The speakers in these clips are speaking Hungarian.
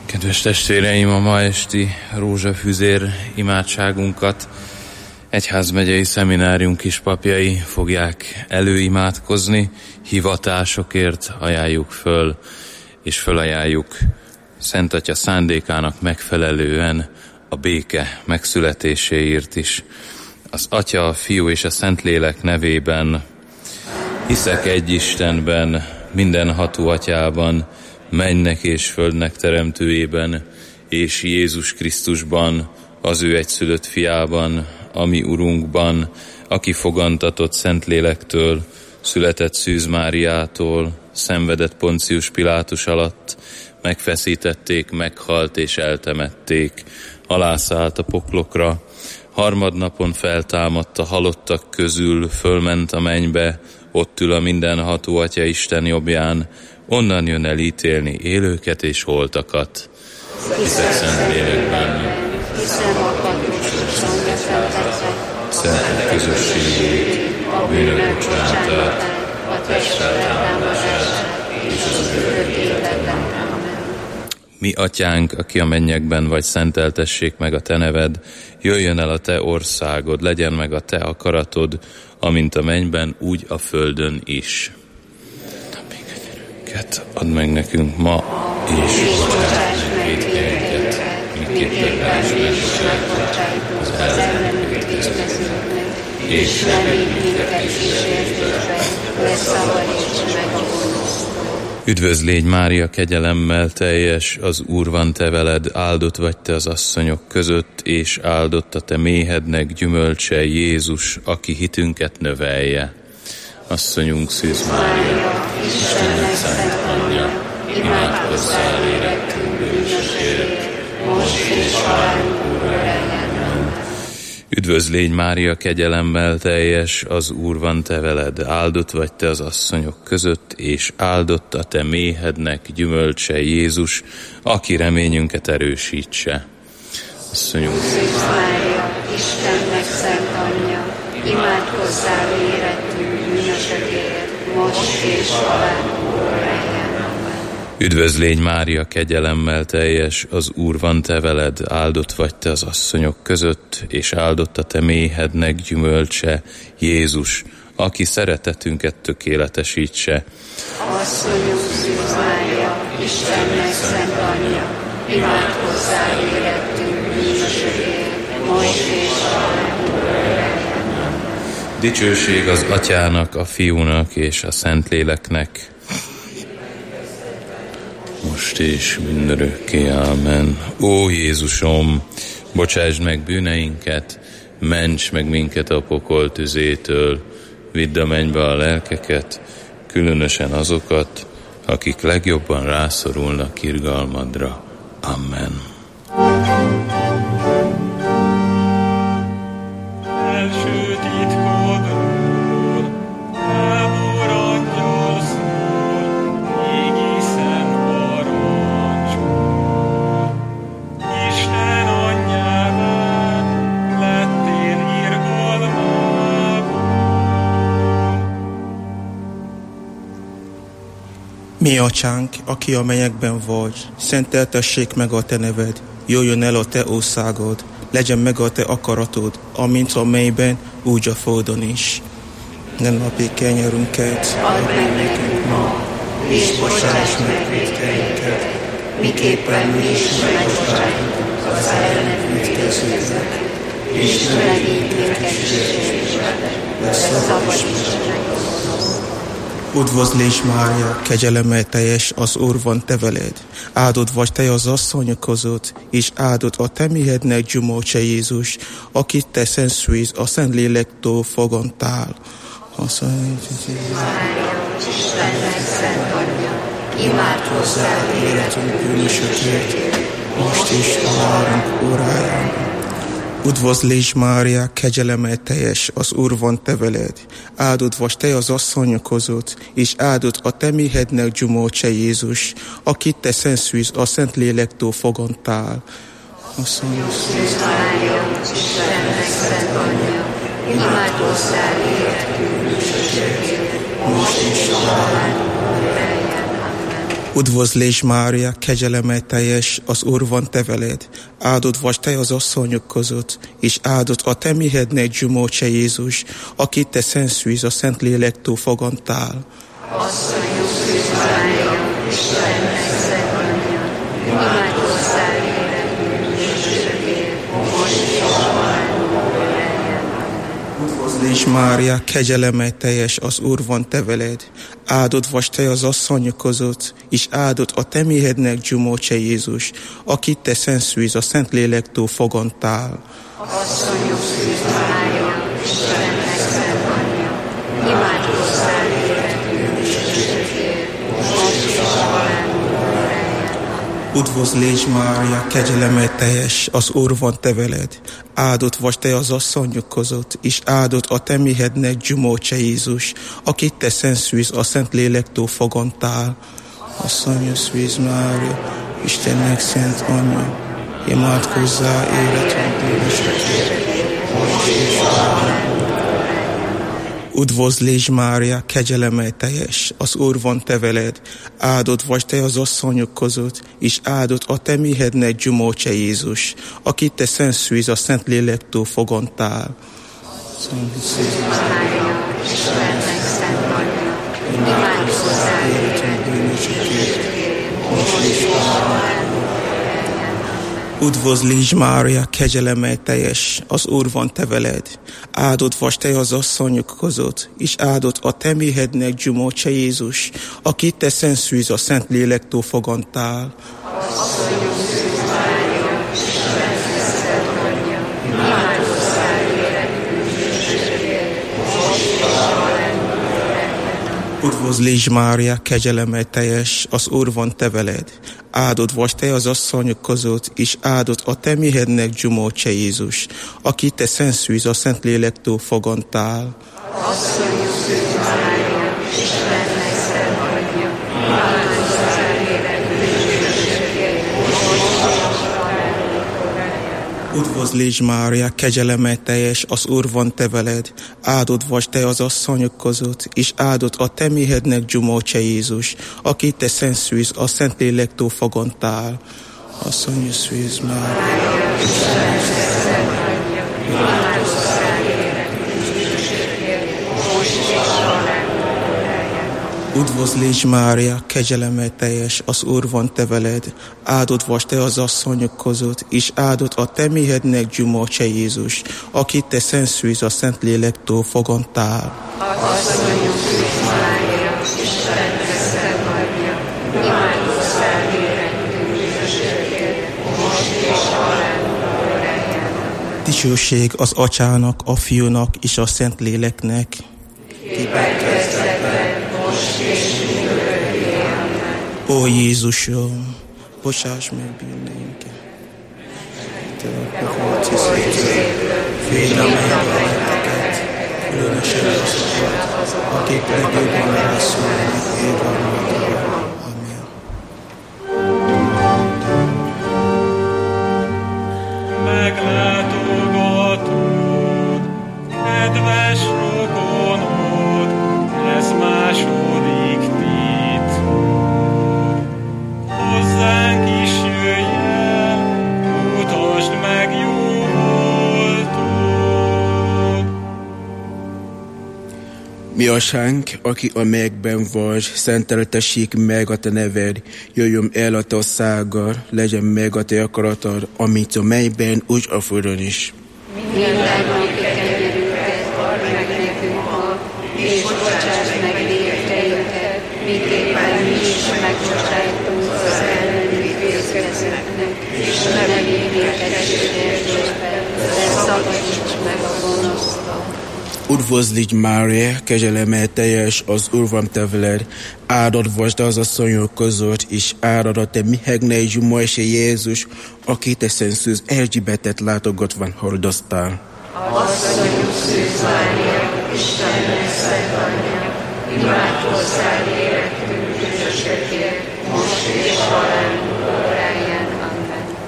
Kedves testvéreim, a ma esti rózsafüzér imádságunkat egyházmegyei szeminárium kispapjai fogják előimádkozni, hivatásokért ajánljuk föl, és fölajánljuk Szent Atya szándékának megfelelően a béke megszületéséért is. Az Atya, a Fiú és a Szentlélek nevében hiszek egy Istenben, mindenható Atyában, mennek és földnek teremtőjében, és Jézus Krisztusban, az ő egyszülött fiában, a mi Urunkban, aki fogantatott Szentlélektől, született Szűz Máriától, szenvedett Poncius Pilátus alatt, megfeszítették, meghalt és eltemették, alászállt a poklokra, harmadnapon feltámadt a halottak közül, fölment a mennybe, ott ül a mindenható Atya Isten jobbján, onnan jön el ítélni élőket és holtakat. Hiszek Szentlélekben, hiszem a katolikusban beszéltek, szentek közösségét, a bűnök bocsánatát, a test feltámadását és az örök életet. Mi Atyánk, aki a mennyekben vagy, szenteltessék meg a Te neved, jöjjön el a Te országod, legyen meg a Te akaratod, amint a mennyben, úgy a földön is. Add meg nekünk ma, és bocsáss meg vétkeinket, miképpen is megbocsájtunk az ellenünk vétkezőknek, és ne védj minket kísértésbe, de szabadíts meg a gonosztól. Üdvözl légy, Mária, kegyelemmel teljes, az Úr van te veled, áldott vagy te az asszonyok között, és áldott a te méhednek gyümölcse, Jézus, aki hitünket növelje. Asszonyunk, Szűz Mária, Istennek szent anyja, imádkozzál érettünk bűnösért, most és halálunk óráján. Üdvözl légy, Mária, kegyelemmel teljes, az Úr van te veled, áldott vagy te az asszonyok között, és áldott a te méhednek gyümölcse, Jézus, aki reményünket erősítse. Asszonyunk, Szűz Mária, Istennek szent anyja, imádkozzál érettünk bűnösökért, most és halálunk óráján. Üdvözl légy, Mária, kegyelemmel teljes, az Úr van te veled, áldott vagy te az asszonyok között, és áldott a te méhednek gyümölcse, Jézus, aki szeretetünket tökéletesítse. Asszonyunk, Szűz Mária, Istennek szent anyja, imádkozzál érettünk bűnösökért, most és halálunk óráján. Dicsőség az Atyának, a Fiúnak és a Szentléleknek, most és mindörökké. Ámen. Ó Jézusom, bocsásd meg bűneinket, ments meg minket a pokol tüzétől, vidd a mennybe a lelkeket, különösen azokat, akik legjobban rászorulnak irgalmadra. Amen. Mi Atyánk, aki a mennyekben vagy, szenteltessék meg a te neved, jöjjön el a te országod, legyen meg a te akaratod, amint a mennyben, úgy a földön is. Mindennapi kenyerünket add meg nekünk ma, és bocsáss meg vétkeinket, miképpen mi is megbocsájtunk az ellenünk vétkezőknek, és ne legyünk minket kísértésbe, de szabadíts meg a gonosztól. Üdvözl légy, Mária, kegyelemmel teljes, az Úr van te veled. Áldott vagy te az asszonyok között, és áldott a te méhednek gyümölcse, Jézus, akit te Szent Szűz, a Szentlélektől foganttál. Mária, Istennek szent anyja, imádkozzál érettünk bűnösökért, most is halálunk óráján. Üdvözl légy, Mária, kegyelemmel teljes, az Úr van te veled. Áldott vagy te az asszonyok között, és áldott a te méhednek gyümölcse, Jézus, akit te Szent Szűz, a Szentlélektől foganttál. Asszonyok, Szűz Mária, Istennek szent anyja, imádkozzál érettünk bűnösökért, most is halálunk óráján. Amen. Üdvözlégy Mária, kegyelemmel teljes, az Úr van te veled. Áldott vagy te az asszonyok között, és áldott a te méhednek gyümölcse Jézus, akit te szent szűz a Szent Lélektől fogantál. Asszonyok Szűz Mária, Istennek szent anyja, imádkozzál életünk bűnösökért, most és halálunkor legyen. Üdvözlégy Mária, kegyelemmel teljes, az Úr van te veled. Áldott vagy te az asszonyok között, és áldott a te méhednek gyümölcse Jézus, akit te szent szűz a Szent Lélektől fogantál. Asszonyok Szűz Mária, Istennek szent anyja, imádkozzál életünk bűnösökért, most és halálunkor legyen. Üdvözlégy Mária, kegyelemmel teljes, az Úr van te veled. Áldott vagy te az asszonyok között, és áldott a te méhednek gyümölcse Jézus, akit te szent szűz a Szent Lélektől fogantál. Asszonyok Szűz Mária, Istennek szent anyja, imádkozzál életünk bűnösökért, most és halálunkor legyen. Üdvözlégy Mária, kegyelemmel teljes, az Úr van te veled. Áldott vagy te az asszonyok között, és áldott a te méhednek gyümölcse Jézus, akit te szent szűz a Szent Lélektől fogantál. Mária, Istennek szent anyja, imádkozzál életünk bűnösökért, most és halálunkor legyen. Üdvözlégy Mária, kegyelemmel teljes, az Úr van te veled. Áldott vagy te az asszonyok között, és áldott a te méhednek gyümölcse Jézus, akit te szent szűz a Szent Lélektől fogantál. Asszonyok Szűz Mária, Istennek szent anyja, imádkozzál életünk bűnösökért, most és halálunkor legyen. Üdvözlégy Mária, kegyelemmel teljes, az Úr van te veled. Áldott vagy te az asszonyok között, és áldott a te méhednek gyümölcse Jézus, akit te szent szűz a Szent Lélektől fogantál. Asszonyok Szűz Mária, Istennek szent anyja, imádkozzál életünk bűnösökért, most és halálunkor legyen. Üdvözlégy Mária, kegyelemmel teljes, az Úr van te veled. Áldott vagy te az asszonyok között, és áldott a te méhednek gyümölcse Jézus, akit te szent szűz a Szent Lélektől fogantál. Asszonyok Szűz Mária, Istennek szent anyja, imádkozzál életünk bűnösökért, most és halálunkor legyen. Üdvözlégy Mária, kegyelemmel teljes, az Úr van te veled. Áldott vagy te az asszonyok között, és áldott a te méhednek gyümölcse Jézus, akit te szent szűz a Szent Lélektől fogantál. Asszonyok Szűz Mária, Istennek szent anyja, imádkozzál életünk bűnösökért, most és halálunkor legyen. Dicsőség az Atyának, a Fiúnak és a Szent Léleknek. Éppen kezdetben, most és mindörökké. Amen. Ó Jézusom, bocsáss meg bűneinket. Te a pokolci szétről, védd a mennyeket, különösen azokat, akik legjobban rászólnak érvelmedre. Amen. Meglátogatod, kedves rokonod, ez második titkod. Hozzánk is jöjj el, mutasd meg jó voltod. Mi atyánk, aki a mennyekben vagy, szenteltessék meg a te neved, jöjjön el a te országod, legyen meg a te akaratod, amint a mennyben, úgy a földön is. Mindennapi kenyerünket add meg nekünk ma, és bocsásd meg vétkeinket, miképpen mi is megbocsájtunk az ellenünk vétkezőknek, és ne vigy minket kísértésbe, de szabadíts meg a gonosztól. Üdvözlégy Mária, kegyelemmel teljes, az Úr van te veled. Áldott vagy te az asszonyok között, és áldott a te méhednek gyümölcse Jézus, aki te szent szűz Erzsébetet látogatván hordoztál. Asszonyok Szűz Mária, Istennek szent anyja, imádkozzál életünk bűnösökért, most és halálunkor legyen. Amen.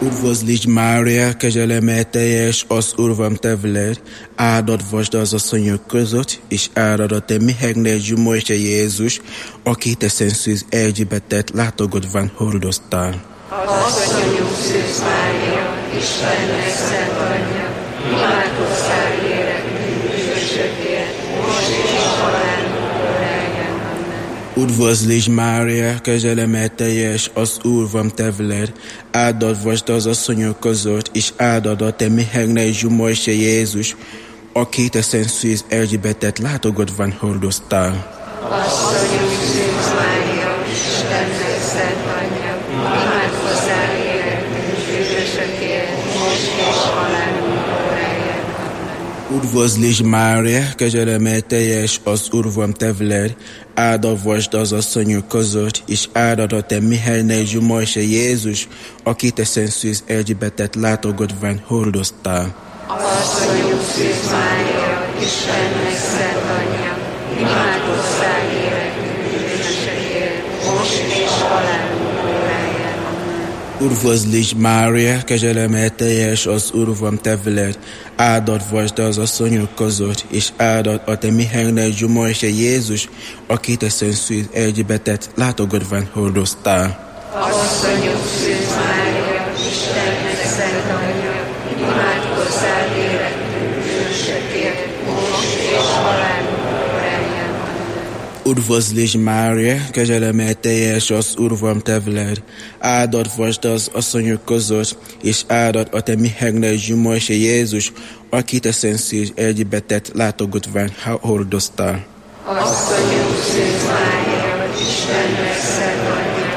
Üdvözlígy Mária, kegyelemmel teljes, az Úr van te veled, áldott vagy az asszonyok között, és áldott a te méheknek gyümölcse Jézus, aki te szent szűz Erzsébetet látogatván hordoztál. Asszonyunk Szűz Mária, Istennek szent anyja, imádkozzál érettünk bűnösökért, most és halálunkor eljön. Amen. Üdvözlígy Mária, kegyelemmel teljes, az Úr van te veled, áldott vagy az asszonyok között, és áldott a te méheknek gyümölcse Jézus, aki te szent szűz Erzsébetet látogatván hordoztál. Asszonyunk Szűz Mária, Istennek szent anyja, imádkozzál érettünk bűnösökért, most és halálunkor eljön. Amen. Üdvözlígy Mária, kegyelemmel teljes, az Úr van te veled, áldott vagy az asszonyok között, és áldott a te méheknek gyümölcse Jézus, aki te szent szűz Erzsébetet látogatván hordoztál. Asszonyunk Szűz Mária, Istennek szent anyja, imádkozzál érettünk bűnösökért, most és halálunkor eljön. Amen. Üdvözlígy Mária, kegyelemmel teljes, az Úr van te veled, áldott vagy az asszonyok között, és áldott a te méheknek gyümölcse Jézus, aki te szent szűz Erzsébetet látogatván hordoztál. Asszonyunk Szűz Mária, Istennek szent anyja, imádkozzál érettünk bűnösökért, most és halálunkor eljön. Amen. Üdvözlígy Mária, kegyelemmel teljes, az Úr van te veled, áldott vagy az asszonyok között, és áldott a te méheknek gyümölcse Jézus, aki te szent szűz Erzsébetet látogatván hordoztál. Asszonyunk Szűz Mária, Istennek szent anyja,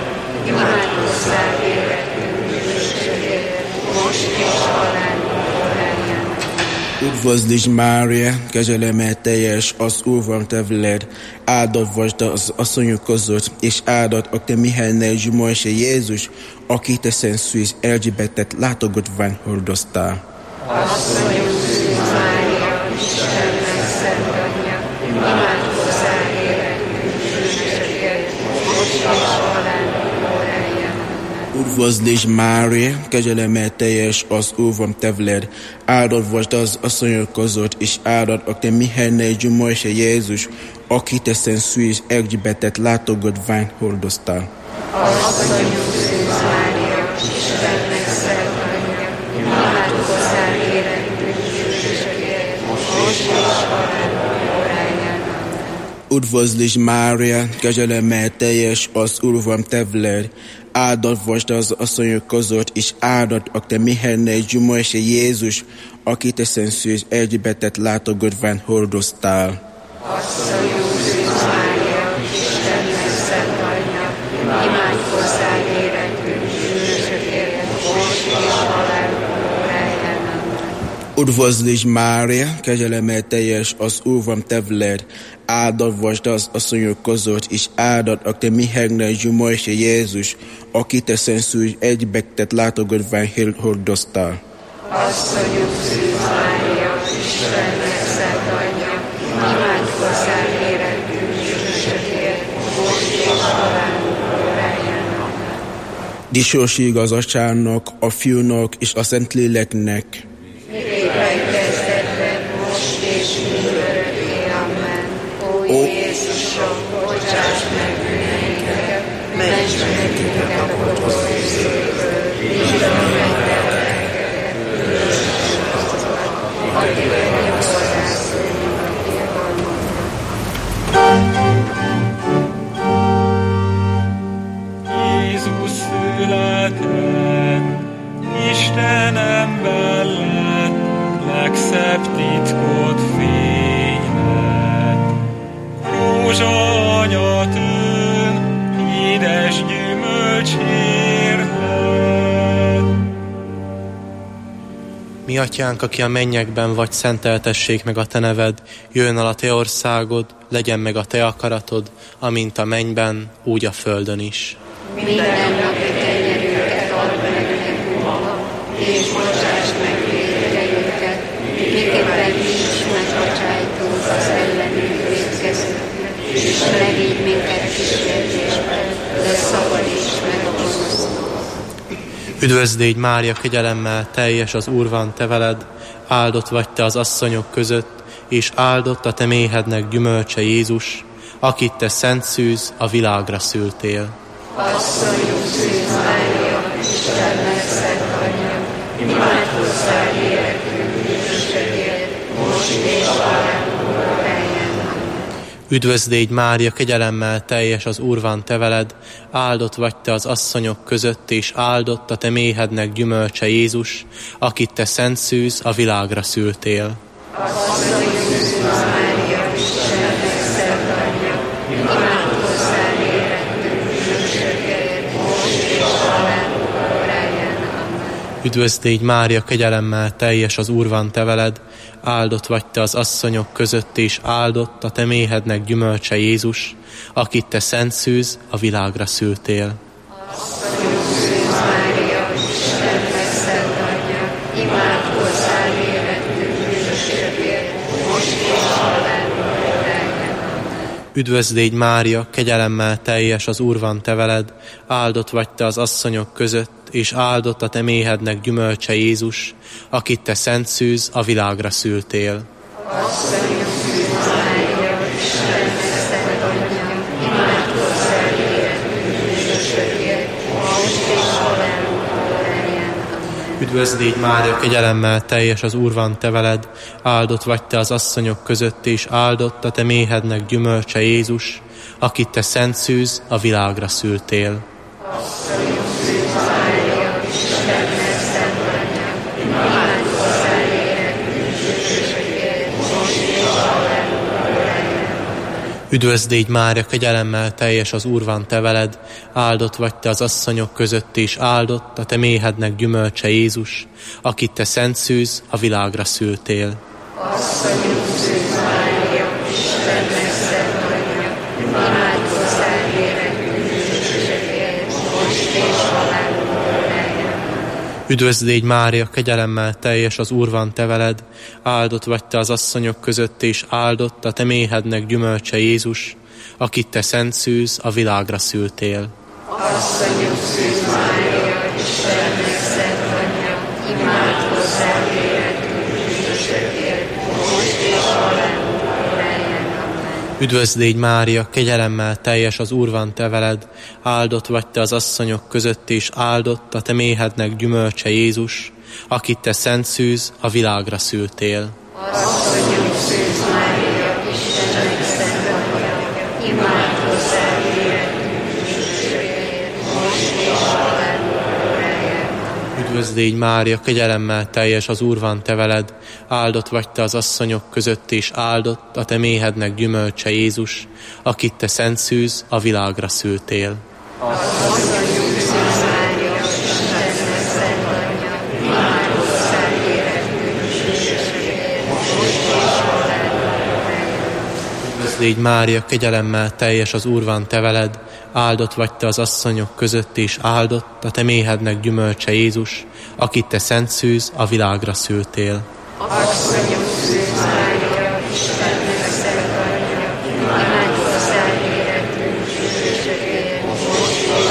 imádkozzál érettünk bűnösökért, most és halálunkor eljön. Üdvözlígy Mária, kegyelemmel teljes, az Úr van te veled, áldott vagy az asszonyok között, és áldott a te méheknek gyümölcse Jézus, aki te szent szűz Erzsébetet látogatván hordoztál. Asszonyunk Szűz Mária, Istennek szent anyja, imádkozzál érettünk bűnösökért, most és halálunkor eljön. Üdvözlígy Mária, kegyelemmel teljes, az Úr van te veled, áldott vagy az asszonyok között, és áldott a te méheknek gyümölcse Jézus, aki te szent szűz Erzsébetet látogatván hordoztál. Asszonyunk Szűz Mária, Istennek szent anyja, imádkozzál érettünk bűnösökért, most és halálunkor eljön. Üdvözlígy Mária, kegyelemmel teljes, az Úr van te veled, áldott vagy az asszonyok között, és áldott a te méheknek gyümölcse Jézus, aki te szent szűz Erzsébetet látogatván hordoztál. Asszonyunk Szűz Mária, Istennek szent anyja, imádkozzál érettünk bűnösökért, most és halálunkor eljön. Amen. Üdvözlígy Mária, kegyelemmel teljes, az Úr van te veled, áldott vagy az asszonyok között, és áldott a te méheknek gyümölcse Jézus, aki te szent szűz Erzsébetet látogatván hordoztál. Asszonyunk Szűz Mária, Istennek szent anyja, imádkozzál érettünk bűnösökért, most és halálunkor eljön. Amen. Dicsőség az Atyának, a Fiúnak és a Szentléleknek. Miképpen kezdetben, most és mindörökké. Amen. Ó Jézusom, bocsáss meg bűneinket, ments meg minket a gonosz tűzéből, vidd a mennyeket, különösen azokat, akiknek nem hozzászólunk a irgalmadnak. Jézus született, Isten ember lett, legszebb titkot fénylett. Rózsa anyatőn, édes gyümölcs érlett. Mi atyánk, aki a mennyekben vagy, szenteltessék meg a te neved, jöjjön el a te országod, legyen meg a te akaratod, amint a mennyben, úgy a földön is. Minden napi kenyerünket add meg nekünk ma, és bocsáss meg vétkeinket, miképpen mi is megbocsájtunk az ellenünk vétkezőknek, és ne vigy minket kísértésbe, de szabadíts meg a gonosztól. Üdvözl légy, Mária, kegyelemmel teljes, az Úr van te veled, áldott vagy te az asszonyok között, és áldott a te méhednek gyümölcse Jézus, akit te szent szűz, a világra szültél. Asszonyunk szűz Mária, Istennek szent anyja, imádkozzál értünk bűnösökért, most és halálunkor. Üdvözl légy, Mária, kegyelemmel teljes, az Úr van te veled, áldott vagy te az asszonyok között, és áldott a te méhednek gyümölcse Jézus, akit te szent szűz, a világra szültél. Asszonyunk szűz Mária, Istennek szent anyja, imádkozzál értünk bűnösökért, most és halálunkor. Üdvözl légy, Mária, kegyelemmel teljes, az Úr van te veled, áldott vagy te az asszonyok között, és áldott a te méhednek gyümölcse Jézus, akit te szent szűz, a világra szültél. Asszonyunk szűz Mária, Istennek szent anyja, imádkozzál értünk bűnösökért, most és halálunkor. Üdvözl légy, Mária, kegyelemmel teljes, az Úr van te veled, áldott vagy te az asszonyok között, és áldott a te méhednek gyümölcse Jézus, akit te szent szűz, a világra szültél. Asszonyunk szűz Mária, Istennek szent anyja, imádkozzál értünk bűnösökért, most és halálunkor. Üdvözl légy, Mária, kegyelemmel teljes, az Úr van te veled, áldott vagy te az asszonyok között, és áldott a te méhednek gyümölcse Jézus, akit te szent szűz, a világra szültél. Asszonyunk szűz Mária, Istennek szent anyja, imádkozzál értünk bűnösökért, most és halálunkor. Üdvözl légy, Mária, kegyelemmel teljes, az Úr van te veled, áldott vagy te az asszonyok között, és áldott a te méhednek gyümölcse Jézus, akit te szent szűz, a világra szültél. Asszonyunk szűz Mária, Istennek szent anyja, imádkozzál értünk bűnösökért, most és halálunkor. Üdvözl légy, Mária, kegyelemmel teljes, az Úr van te veled, áldott vagy te az asszonyok között, és áldott a te méhednek gyümölcse Jézus, akit te szent szűz, a világra szültél. Asszonyunk szűz Mária, Istennek szent anyja, imádkozzál értünk bűnösökért, most és halálunkor. Üdvözl légy, Mária, kegyelemmel teljes, az Úr van te veled, áldott vagy te az asszonyok között, és áldott a te méhednek gyümölcse Jézus, akit te szent szűz, a világra szültél. Asszonyunk szűz Mária, Istennek szent anyja, imádkozzál értünk bűnösökért, most és halálunkor. Üdvözl légy, Mária, kegyelemmel teljes, az Úr van te veled, áldott vagy te az asszonyok között, és áldott a te méhednek gyümölcse Jézus, akit te szent szűz, a világra szültél. Asszonyunk szűz Mária, Istennek szent anyja, imádkozzál értünk bűnösökért, most és halálunkor. Üdvözl légy, Mária, kegyelemmel teljes, az Úr van te veled, áldott vagy te az asszonyok között, és áldott a te méhednek gyümölcse Jézus, akit te szent szűz, a világra szültél. Asszonyunk szűz Mária, Istennek szent anyja, imádkozzál értünk bűnösökért, most és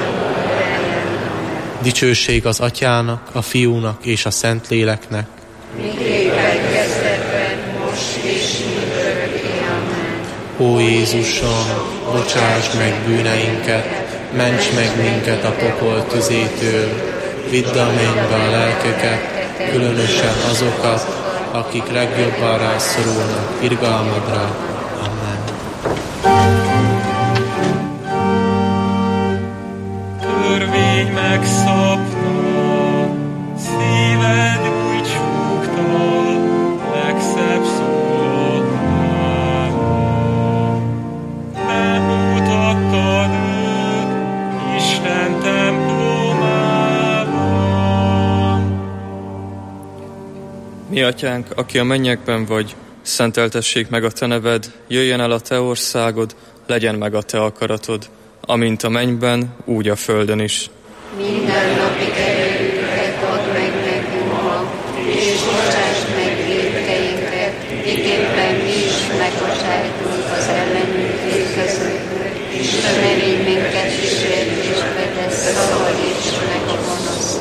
halálunkor. Dicsőség az Atyának, a Fiúnak és a Szentléleknek. Miképpen kezdetben, most és mindörökké. Amen. Ó Jézusom, bocsáss meg bűneinket, ments meg minket a pokol tüzétől, vidd a mennybe a lelkeket, különösen azokat, akik legjobban rászorulnak irgalmadra. Amen. Törvény megszabta, szíved úgy súgta, legszebb szólottával. Bemutattad őt Isten templomában. Mi atyánk, aki a mennyekben vagy, szenteltessék meg a te neved, jöjjön el a te országod, legyen meg a te akaratod, amint a mennyben, úgy a földön is. Minden napi erőnket add meg nekünk ma, és bocsáss meg vétkeinket, miképpen mi is megbocsájtunk az ellenünk vétkezőknek, és ne védj minket kísértésbe, de szabadíts meg a gonosztól.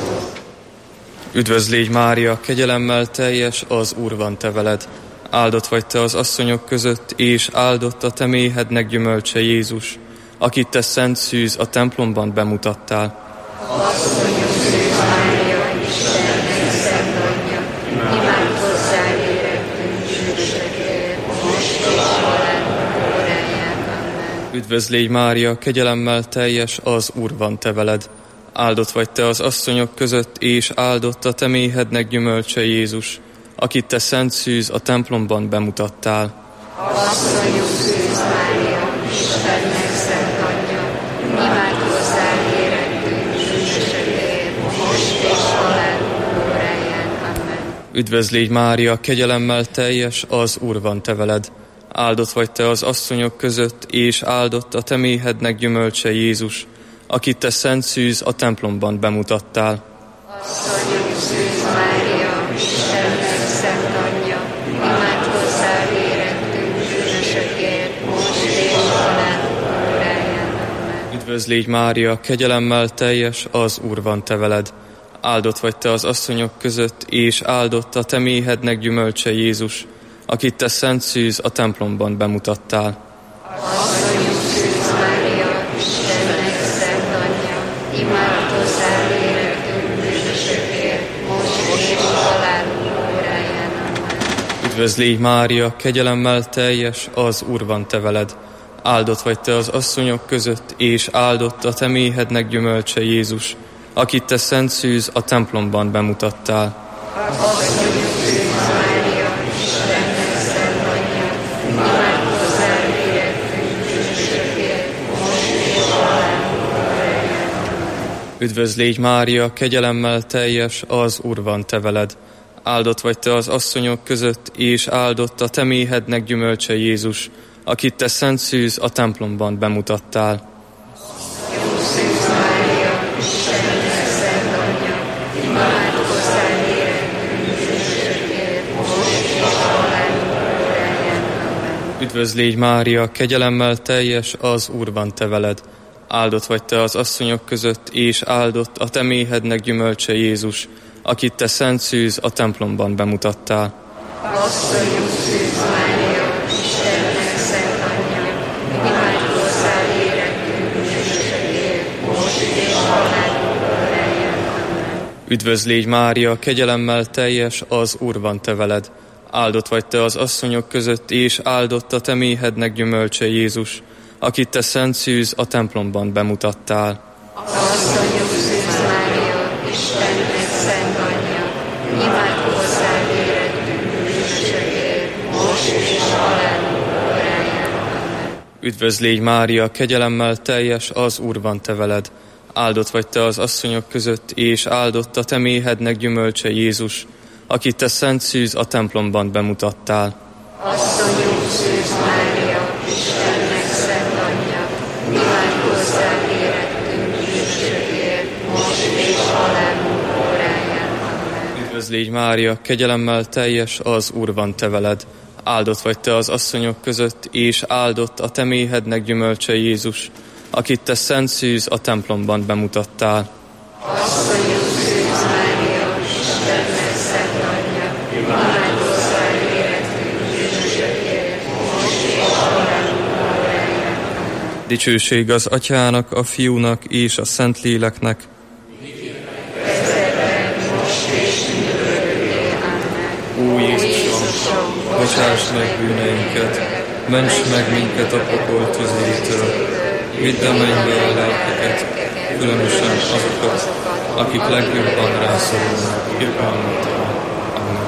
Üdvözl légy Mária, kegyelemmel teljes, az Úr van te veled. Áldott vagy te az asszonyok között, és áldott a te méhednek gyümölcse Jézus, akit te szent szűz a templomban bemutattál. Asszonyok szűz Mária, Istennek szent anyja, imádkozzál érettünk bűnösökért, most és halálunk óráján. Amen. Üdvözl légy Mária, kegyelemmel teljes, az Úr van te veled. Áldott vagy te az asszonyok között, és áldott a te méhednek gyümölcse Jézus, akit te szent szűz a templomban bemutattál. Asszonyok szűz Mária, Istennek szent anyja, imádkozzál érettünk bűnösökért, most és halálunk óráján. Amen. Üdvözl légy Mária, kegyelemmel teljes, az Úr van te veled. Áldott vagy te az asszonyok között, és áldott a te méhednek gyümölcse Jézus, akit te szent szűz a templomban bemutattál. Asszonyok szűz Mária, Istennek szent anyja, imádkozzál érettünk bűnösökért, most és halálunk óráján. Amen. Üdvözl légy Mária, kegyelemmel teljes, az Úr van te veled. Áldott vagy te az asszonyok között, és áldott a te méhednek gyümölcse Jézus, akit te szent szűz a templomban bemutattál. Asszonyok szűz Mária, Istennek szent anyja, imádkozzál érettünk bűnösökért, most és halálunk óráján. Amen. Üdvözl légy Mária, kegyelemmel teljes, az Úr van te veled. Áldott vagy te az asszonyok között, és áldott a te méhednek gyümölcse Jézus, akit te szent szűz a templomban bemutattál. Asszonyok szűz Mária, Istennek szent anyja, imádkozzál érettünk bűnösökért, most és halálunk óráján. Amen. Üdvözl légy Mária, kegyelemmel teljes, az Úr van te veled. Áldott vagy te az asszonyok között, és áldott a te méhednek gyümölcse Jézus, akit te szent szűz a templomban bemutattál. Asszonyok szűz Mária, Istennek szent anyja, imádkozzál érettünk bűnösökért, most és halálunk óráján. Amen. Üdvözl légy Mária, kegyelemmel teljes, az Úr van te veled. Áldott vagy te az asszonyok között, és áldott a te méhednek gyümölcse Jézus, akit te szent szűz a templomban bemutattál. Asszonyok szűz Mária, Istennek szent anyja, imádkozzál érettünk bűnösökért, most és halálunk óráján. Amen. Üdvözl légy Mária, kegyelemmel teljes, az Úr van te veled. Áldott vagy te az asszonyok között, és áldott a te méhednek gyümölcse Jézus, akit te szent szűz a templomban bemutattál. Asszonyok szűz Mária, Istennek szent anyja, imádkozzál érettünk bűnösökért, most és halálunk óráján. Amen. Üdvözl légy Mária, kegyelemmel teljes, az Úr van te veled. Áldott vagy te az asszonyok között, és áldott a te méhednek gyümölcse Jézus, akit te szent szűz a templomban bemutattál. Asszonyok szűz Mária, Istennek szent anyja, imádkozzál érettünk bűnösökért, most és halálunk óráján. Amen. Üdvözl légy Mária, kegyelemmel teljes, az Úr van te veled. Áldott vagy te az asszonyok között, és áldott a te méhednek gyümölcse Jézus, akit te szent szűz a templomban bemutattál. Asszonyok szűz Mária, Istennek szent anyja, imádkozzál érettünk bűnösökért, most és halálunk óráján. Amen. Dicsőség az Atyának, a Fiúnak és a Szentléleknek. Kezdetben, most és mindörökké. Amen. Ó Jézusom, bocsáss meg bűneinket, ments meg minket a pokol tüzétől, vidd a mennybe a lelkeket, különösen azokat, akik legjobban rászorulnak irgalmattal. Amen.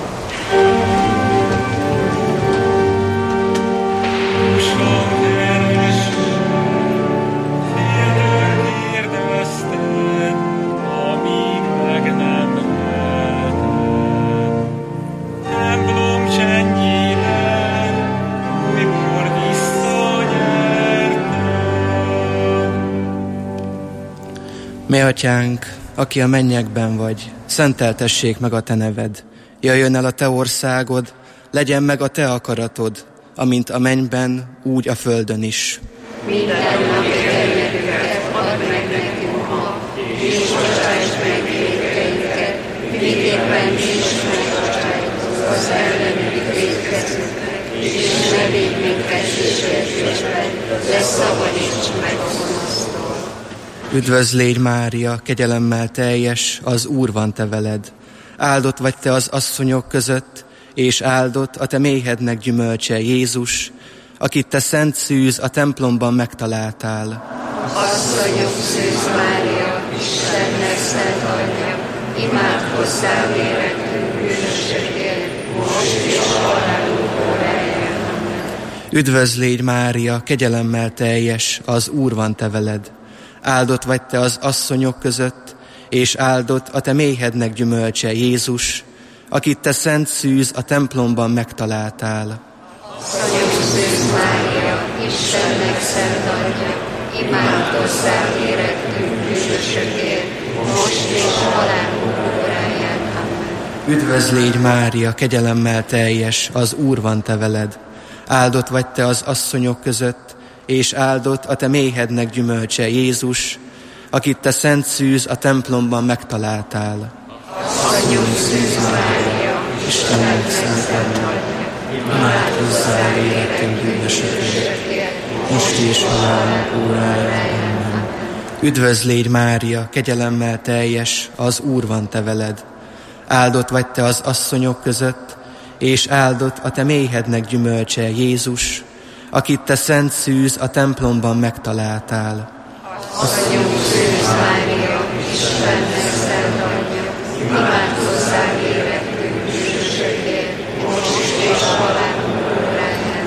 Mi atyánk, aki a mennyekben vagy, szenteltessék meg a te neved. Jöjjön el a te országod, legyen meg a te akaratod, amint a mennyben, úgy a földön is. Minden napi kenyerünket add meg nekünk ma, és bocsáss meg vétkeinket, miképpen mi is megbocsájtunk az ellenünk vétkezőknek, és ne védj minket kísértésbe, de szabadíts meg gonosztól. Üdvözlégy Mária, kegyelemmel teljes, az Úr van te veled. Áldott vagy te az asszonyok között, és áldott a te méhednek gyümölcse, Jézus, akit te szent szűz a templomban megtaláltál. Asszonyok szűz Mária, Istennek szent anyja, imádkozzál érettünk bűnösökért, most és halálunk óráján. Üdvözlégy Mária, kegyelemmel teljes, az Úr van te veled. Áldott vagy te az asszonyok között, és áldott a te méhednek gyümölcse, Jézus, akit te szent szűz a templomban megtaláltál. Asszonyok szűz Mária, Istennek szent anyja, imádkozzál érettünk bűnösökért, most és halálunk óráján. Amen. Üdvözlégy Mária, kegyelemmel teljes, az Úr van te veled. Áldott vagy te az asszonyok között, és áldott a te méhednek gyümölcse, Jézus, akit te szent szűz a templomban megtaláltál. Asszonyok szűz Mária, Istennek szent anyja, imádkozzál érettünk bűnösökért, most és halálunk óráján. Üdvözlégy Mária, kegyelemmel teljes, az Úr van te veled. Áldott vagy te az asszonyok között, és áldott a te méhednek gyümölcse, Jézus, akit te szent szűz a templomban megtaláltál. Asszonyok szűz Mária, Istennek szent anyja, imádkozzál érettünk bűnösökért, most és halálunk óráján.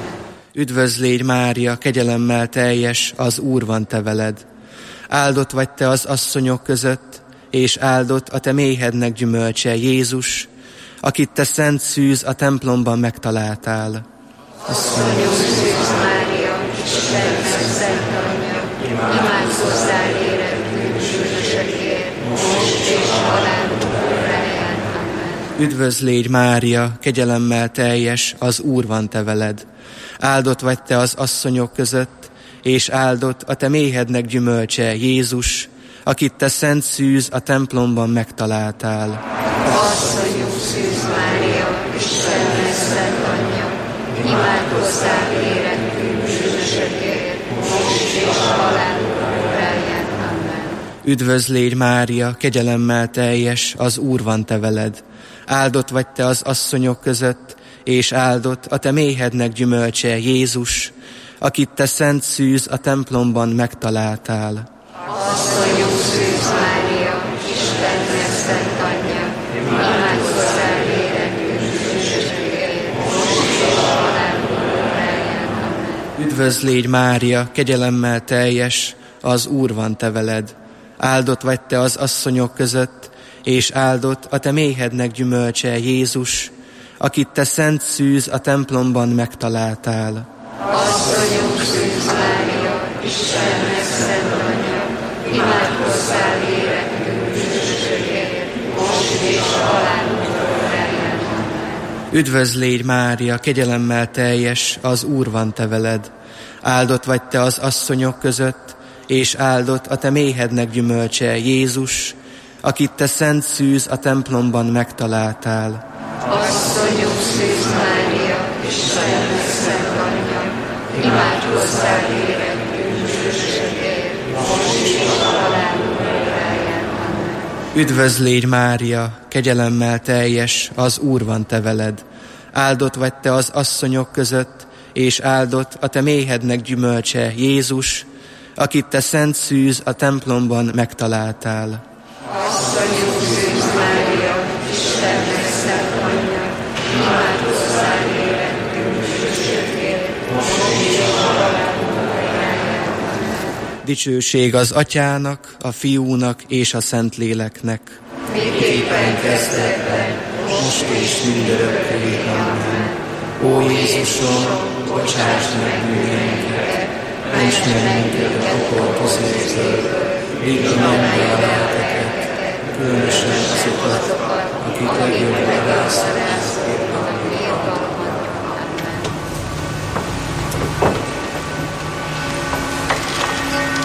Üdvözlégy Mária, kegyelemmel teljes, az Úr van te veled. Áldott vagy te az asszonyok között, és áldott a te méhednek gyümölcse, Jézus, akit te szent szűz a templomban megtaláltál. Asszonyok szűz Mária, Istennek szent anyja, imádkozzál érettünk bűnösökért, most és halálunk óráján. Amen. Üdvözlégy Mária, kegyelemmel teljes, az Úr van te veled. Áldott vagy te az asszonyok között, és áldott a te méhednek gyümölcse, Jézus, akit te szent szűz a templomban megtaláltál. Asszonyok szűz Mária, Istennek szent anyja, imádkozzál érettünk bűnösökért, most és halálunk óráján. Amen. Üdvözlégy Mária, kegyelemmel teljes, az Úr van te veled. Áldott vagy te az asszonyok között, és áldott a te méhednek gyümölcse, Jézus, akit te szent szűz a templomban megtaláltál. Asszonyok szűz Mária, Istennek szent anyja, imádkozzál érettünk bűnösökért, most és halálunk óráján. Amen. Üdvözlégy Mária, kegyelemmel teljes, az Úr van te veled. Áldott vagy te az asszonyok között, és áldott a te méhednek gyümölcse, Jézus, akit te szent szűz a templomban megtaláltál. Asszonyok szűz Mária, Istennek szent anyja, imádkozzál érettünk bűnösökért, most és halálunk óráján. Amen. Üdvözlégy Mária, kegyelemmel teljes, az Úr van te veled. Áldott vagy te az asszonyok között, és áldott a te méhednek gyümölcse, Jézus, akit te szent szűz a templomban megtaláltál. Asszonyok szűz Mária, Istennek szent anyja, imádkozzál érettünk bűnösökért, most és halálunk óráján. Amen. Üdvözlégy Mária, kegyelemmel teljes, az Úr van te veled. Áldott vagy te az asszonyok között, és áldott a te méhednek gyümölcse, Jézus, akit te szent szűz a templomban megtaláltál. Asszonyok szűz Mária, Istennek szent anyja, imádkozzál érettünk bűnösökért, most és halálunk óráján. Amen. Dicsőség az Atyának, a Fiúnak és a Szentléleknek. Miképpen kezdetben, most és mindörökké. Amen. Ó Jézusom, bocsáss meg bűneinket, ments meg minket a pokol tüzétől, vidd a mennybe a lelkeket, különösen azokat, akik legjobban rászorulnak.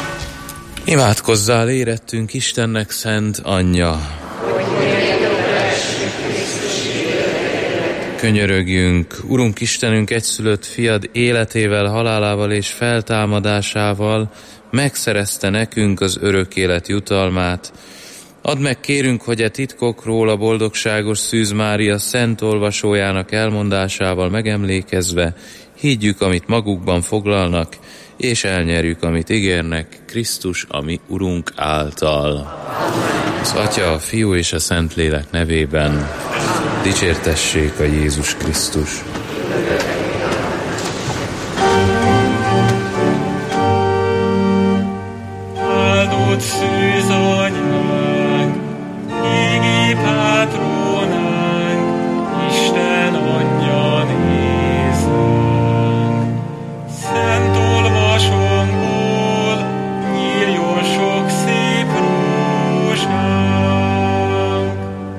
Imádkozzál érettünk Istennek szent anyja. Hogy méltóság Könyörögjünk, Urunk Istenünk, egyszülött fiad életével, halálával és feltámadásával megszerezte nekünk az örök élet jutalmát. Add meg, kérünk, hogy a titkokról a boldogságos Szűz Mária szent olvasójának elmondásával megemlékezve higgyük, amit magukban foglalnak, és elnyerjük, amit ígérnek, Krisztus, a mi Urunk által. Az Atya, a Fiú és a Szentlélek nevében dicsértessék a Jézus Krisztus. Áldott Szűz Anyánk, égi Pátrónánk, Isten Anyja nézünk. Szent olvasónkból nyíljon sok szép rózsánk.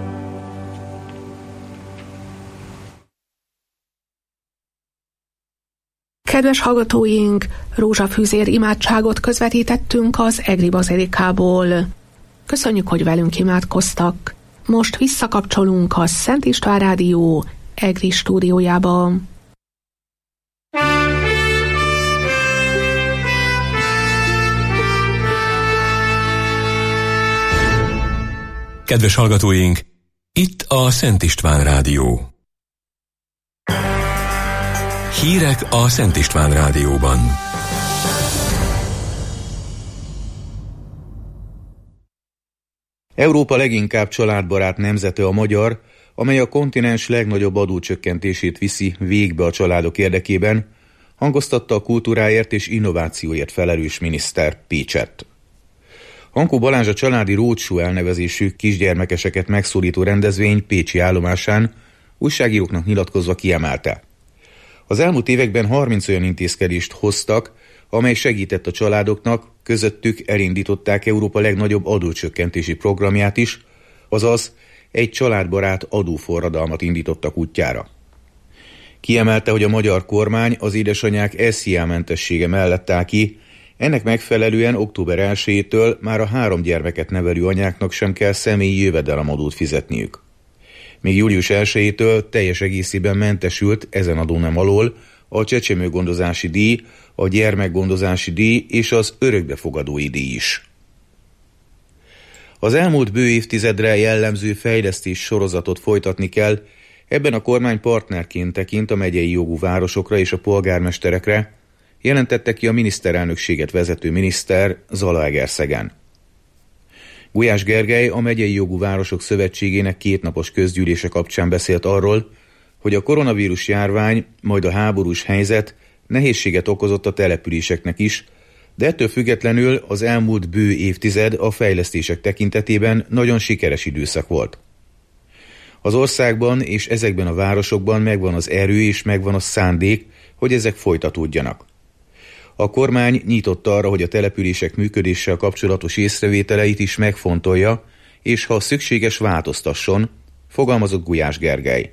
Kedves hallgatóink, rózsafűzér imádságot közvetítettünk az Egri Bazilikából. Köszönjük, hogy velünk imádkoztak. Most visszakapcsolunk a Szent István Rádió Egri stúdiójába. Kedves hallgatóink, itt a Szent István Rádió. Hírek a Szent István Rádióban. Európa leginkább családbarát nemzete a magyar, amely a kontinens legnagyobb adócsökkentését viszi végbe a családok érdekében, hangoztatta a kultúráért és innovációért felelős miniszter Pécsett. Hankó Balázs a családi roadshow elnevezésű kisgyermekeseket megszólító rendezvény pécsi állomásán újságíróknak nyilatkozva kiemelte: az elmúlt években 30 olyan intézkedést hoztak, amely segített a családoknak, közöttük elindították Európa legnagyobb adócsökkentési programját is, azaz egy családbarát adóforradalmat indítottak útjára. Kiemelte, hogy a magyar kormány az édesanyák SZIA-mentessége mellett áll ki, ennek megfelelően október 1-től már a 3 gyermeket nevelő anyáknak sem kell személyi jövedelemadót fizetniük. Még július 1-től teljes egészében mentesült ezen adónem alól a csecsemőgondozási díj, a gyermekgondozási díj és az örökbefogadói díj is. Az elmúlt bő évtizedre jellemző fejlesztés sorozatot folytatni kell, ebben a kormány partnerként tekint a megyei jogú városokra és a polgármesterekre, jelentette ki a miniszterelnökséget vezető miniszter Zalaegerszegen. Gulyás Gergely, a Megyei Jogú Városok Szövetségének 2 napos közgyűlése kapcsán beszélt arról, hogy a koronavírus járvány, majd a háborús helyzet nehézséget okozott a településeknek is, de ettől függetlenül az elmúlt bő évtized a fejlesztések tekintetében nagyon sikeres időszak volt. Az országban és ezekben a városokban megvan az erő és megvan a szándék, hogy ezek folytatódjanak. A kormány nyitott arra, hogy a települések működéssel kapcsolatos észrevételeit is megfontolja, és ha szükséges, változtasson, fogalmazott Gulyás Gergely.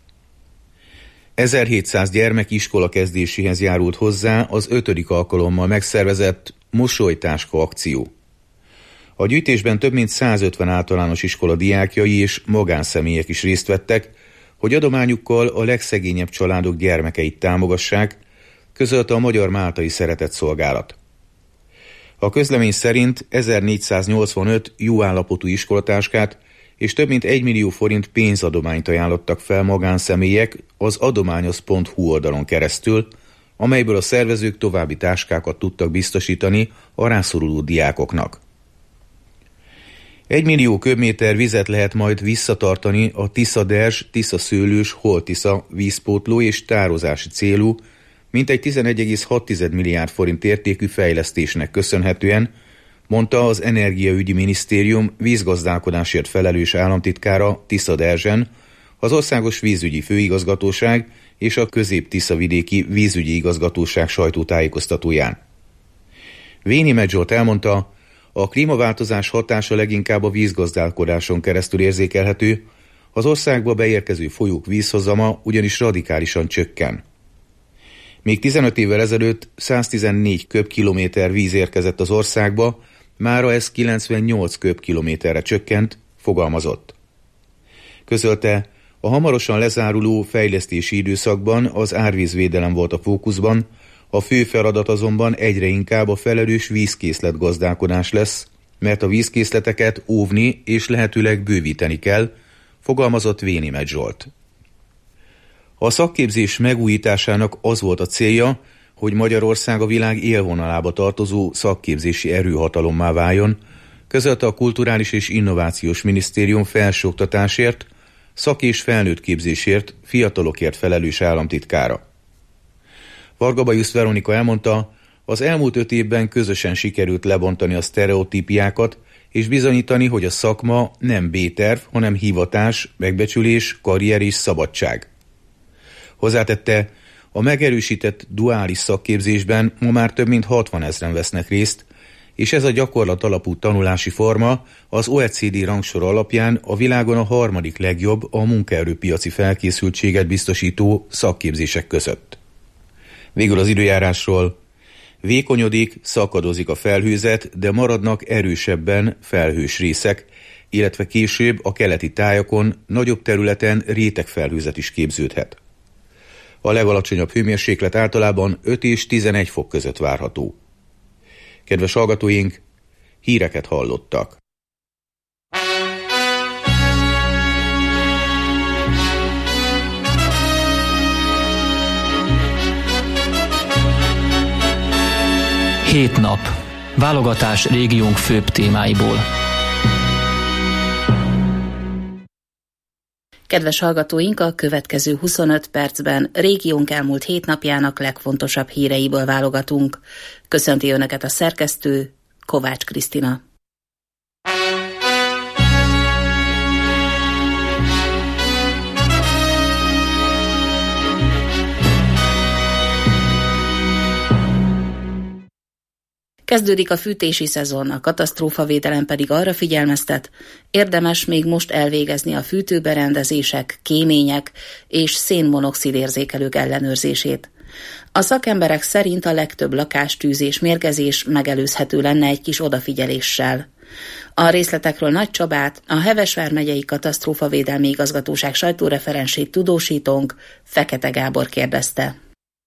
1700 gyermek iskola kezdéséhez járult hozzá az 5. alkalommal megszervezett mosolytáska akció. A gyűjtésben több mint 150 általános iskola diákjai és magánszemélyek is részt vettek, hogy adományukkal a legszegényebb családok gyermekeit támogassák, közölte a Magyar Máltai Szeretetszolgálat. A közlemény szerint 1485 jó állapotú iskolatáskát és több mint 1 millió forint pénzadományt ajánlottak fel magánszemélyek az adományoz.hu oldalon keresztül, amelyből a szervezők további táskákat tudtak biztosítani a rászoruló diákoknak. 1 millió köbméter vizet lehet majd visszatartani a Tisza-Derzs, Tisza-Szőlős, Hol-Tisza vízpótló és tározási célú, mintegy 11,6 milliárd forint értékű fejlesztésnek köszönhetően, mondta az Energiaügyi Minisztérium vízgazdálkodásért felelős államtitkára Tisza-Derzsen, az Országos Vízügyi Főigazgatóság és a Közép-Tiszavidéki Vízügyi Igazgatóság sajtótájékoztatóján. Véni Zsolt elmondta, a klímaváltozás hatása leginkább a vízgazdálkodáson keresztül érzékelhető, az országba beérkező folyók vízhozama ugyanis radikálisan csökken. Még 15 évvel ezelőtt 114 köbkilométer víz érkezett az országba, mára ez 98 köbkilométerre csökkent, fogalmazott. Közölte, a hamarosan lezáruló fejlesztési időszakban az árvízvédelem volt a fókuszban, a fő feladat azonban egyre inkább a felelős vízkészletgazdálkodás lesz, mert a vízkészleteket óvni és lehetőleg bővíteni kell, fogalmazott Vénimet Zsolt. A szakképzés megújításának az volt a célja, hogy Magyarország a világ élvonalába tartozó szakképzési erőhatalommá váljon, közölte a Kulturális és Innovációs Minisztérium felsőoktatásért, szak- és felnőttképzésért, fiatalokért felelős államtitkára. Varga Bajusz Veronika elmondta, az elmúlt 5 évben közösen sikerült lebontani a sztereotípiákat, és bizonyítani, hogy a szakma nem B-terv, hanem hivatás, megbecsülés, karrier és szabadság. Hozzátette, a megerősített duális szakképzésben ma már több mint 60 000 vesznek részt, és ez a gyakorlat alapú tanulási forma az OECD rangsor alapján a világon a 3. legjobb a munkaerőpiaci felkészültséget biztosító szakképzések között. Végül az időjárásról. Vékonyodik, szakadozik a felhőzet, de maradnak erősebben felhős részek, illetve később a keleti tájakon nagyobb területen rétegfelhőzet is képződhet. A legalacsonyabb hőmérséklet általában 5 és 11 fok között várható. Kedves hallgatóink, híreket hallottak. Hét nap. Válogatás régiónk főbb témáiból. Kedves hallgatóink, a következő 25 percben régiónk elmúlt 7 napjának legfontosabb híreiből válogatunk. Köszönti Önöket a szerkesztő, Kovács Krisztina. Kezdődik a fűtési szezon, a katasztrófavédelem pedig arra figyelmeztet, érdemes még most elvégezni a fűtőberendezések, kémények és szénmonoxid érzékelők ellenőrzését. A szakemberek szerint a legtöbb lakástűz és mérgezés megelőzhető lenne egy kis odafigyeléssel. A részletekről Nagy Csabát, a Hevesvár megyei katasztrófavédelmi igazgatóság sajtóreferensét tudósítónk, Fekete Gábor kérdezte.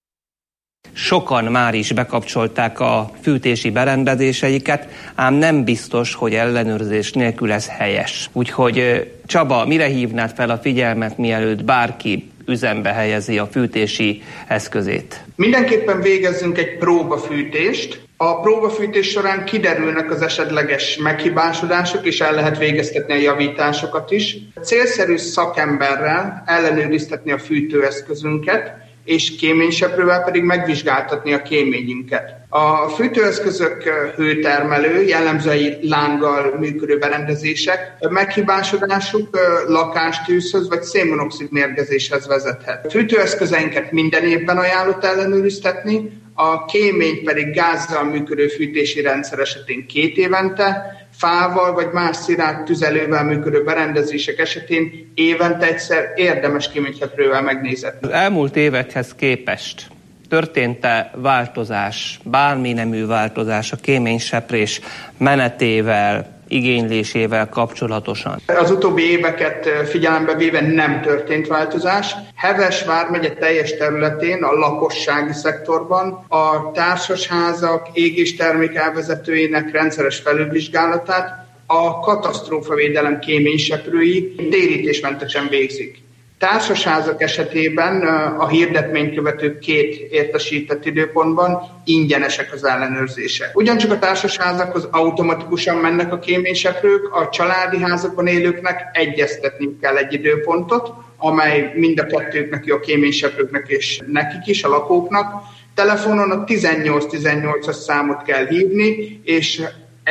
Sokan már is bekapcsolták a fűtési berendezéseiket, ám nem biztos, hogy ellenőrzés nélkül ez helyes. Úgyhogy Csaba, mire hívnád fel a figyelmet, mielőtt bárki üzembe helyezi a fűtési eszközét? Mindenképpen végezzünk egy próbafűtést. A próbafűtés során kiderülnek az esetleges meghibásodások, és el lehet végeztetni a javításokat is. Célszerű szakemberrel ellenőriztetni a fűtőeszközünket, és kéményseprővel pedig megvizsgáltatni a kéményünket. A fűtőeszközök hőtermelő, jellemzően lánggal működő berendezések meghibásodásuk lakástűzhöz vagy szénmonoxid mérgezéshez vezethet. A fűtőeszközeinket minden évben ajánlott ellenőriztetni, a kémény pedig gázzal működő fűtési rendszer esetén 2 évente, fával vagy más szilárd tüzelővel működő berendezések esetén évente egyszer érdemes kéményseprővel megnézetni. Az elmúlt évekhez képest történt-e változás, bármi nemű változás a kéményseprés menetével, igénylésével kapcsolatosan? Az utóbbi éveket figyelembe véve nem történt változás. Hevesvár megye teljes területén, a lakossági szektorban a társasházak égéstermék elvezetőinek rendszeres felülvizsgálatát a katasztrófavédelem kéményseprői térítésmentesen végzik. Társasházak esetében a hirdetményt követő 2 értesített időpontban ingyenesek az ellenőrzések. Ugyancsak a társasházakhoz automatikusan mennek a kéményseprők, a családi házakban élőknek egyeztetni kell egy időpontot, amely mind a kettőknek, a kéményseprőknek és nekik is, a lakóknak. Telefonon a 1818-as számot kell hívni, és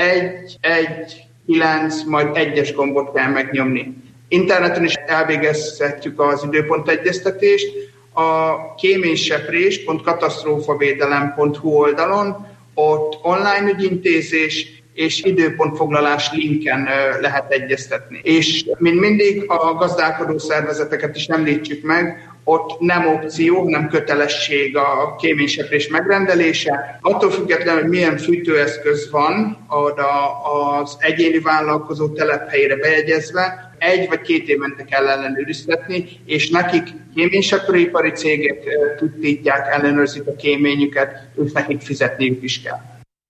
119, majd 1-es gombot kell megnyomni. Interneten is elvégezhetjük az időpontegyeztetést. A kéményseprés.katasztrófavédelem.hu oldalon ott online ügyintézés és időpontfoglalás linken lehet egyeztetni. És mint mindig a gazdálkodó szervezeteket is említsük meg, ott nem opció, hanem kötelesség a kéményseprés megrendelése. Attól függetlenül, hogy milyen fűtőeszköz van oda az egyéni vállalkozó telephelyére bejegyezve, 1 vagy 2 évente kell ellenőriztetni, és nekik kéményseprőipari cégek tudják, ellenőrzik a kéményüket, ők nekik fizetniük is kell.